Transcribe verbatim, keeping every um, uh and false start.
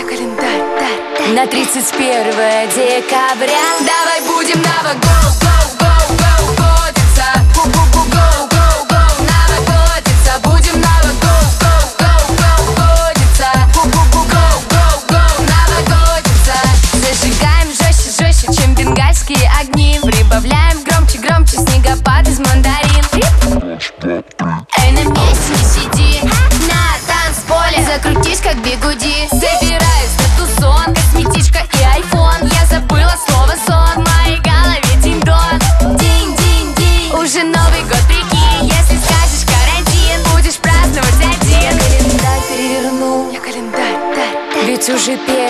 Я календарь, да, да. На тридцать первое декабря давай будем новогодиться, го-го-го-годиться, новогодиться, будем новогодиться, го-го-го-го, новогодиться. Зажигаем жестче, жестче, чем бенгальские огни. Прибавляем громче, громче, снегопад из мандарин. Эй, на месте не сиди, на танцполе закрутись как бигуди. Собираюсь на тузон, косметичка и айфон. Я забыла слово сон, в моей голове динь-дон. Динь-динь-динь, Уже Новый год, прикинь. если скажешь карантин, будешь праздновать один. Календарь переверну, Я календарь, да, да. ведь уже первый